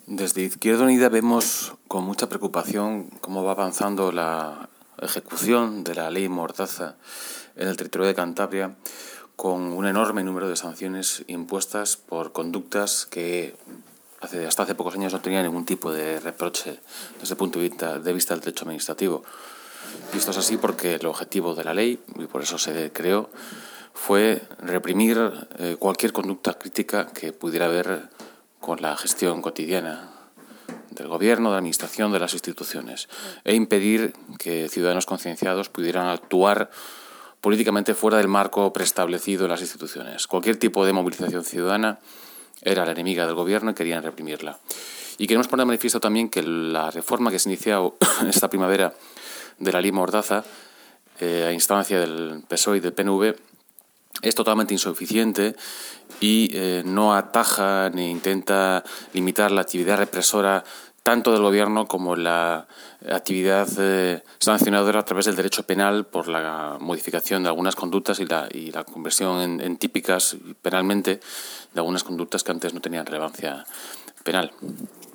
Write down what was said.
Desde Izquierda Unida vemos con mucha preocupación cómo va avanzando la ejecución de la ley Mordaza en el territorio de Cantabria, con un enorme número de sanciones impuestas por conductas que hasta hace pocos años no tenían ningún tipo de reproche desde el punto de vista del derecho administrativo. Y esto es así porque el objetivo de la ley, y por eso se creó, fue reprimir cualquier conducta crítica que pudiera haber con la gestión cotidiana del gobierno, de la administración, de las instituciones, e impedir que ciudadanos concienciados pudieran actuar políticamente fuera del marco preestablecido en las instituciones. Cualquier tipo de movilización ciudadana era la enemiga del gobierno y querían reprimirla. Y queremos poner de manifiesto también que la reforma que se inició esta primavera de la ley Mordaza, a instancia del PSOE y del PNV, es totalmente insuficiente y no ataja ni intenta limitar la actividad represora tanto del gobierno como la actividad sancionadora a través del derecho penal por la modificación de algunas conductas y la conversión en típicas penalmente de algunas conductas que antes no tenían relevancia penal.